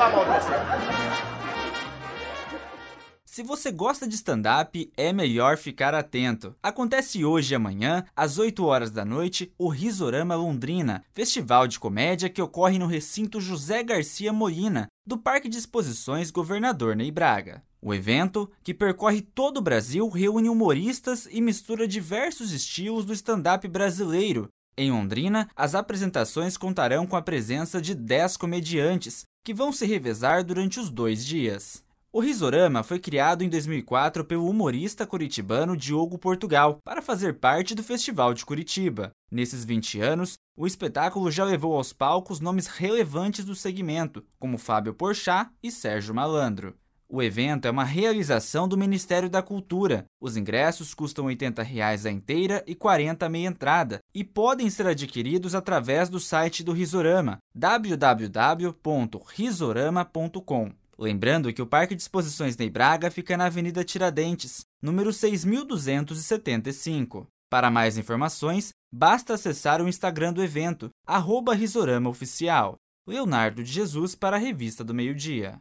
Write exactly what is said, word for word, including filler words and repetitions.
falar mal de você. Se você gosta de stand-up, é melhor ficar atento. Acontece hoje e amanhã, às oito horas da noite, o Risorama Londrina, festival de comédia que ocorre no recinto José Garcia Molina, do Parque de Exposições Governador Ney Braga. O evento, que percorre todo o Brasil, reúne humoristas e mistura diversos estilos do stand-up brasileiro. Em Londrina, as apresentações contarão com a presença de dez comediantes, que vão se revezar durante os dois dias. O Risorama foi criado em dois mil e quatro pelo humorista curitibano Diogo Portugal para fazer parte do Festival de Curitiba. Nesses vinte anos, o espetáculo já levou aos palcos nomes relevantes do segmento, como Fábio Porchat e Sérgio Malandro. O evento é uma realização do Ministério da Cultura. Os ingressos custam oitenta reais a inteira e quarenta reais a meia entrada e podem ser adquiridos através do site do Risorama, w w w ponto risorama ponto com. Lembrando que o Parque de Exposições Ney Braga fica na Avenida Tiradentes, número seis mil duzentos e setenta e cinco. Para mais informações, basta acessar o Instagram do evento, arroba Risorama Oficial. Leonardo de Jesus para a Revista do Meio Dia.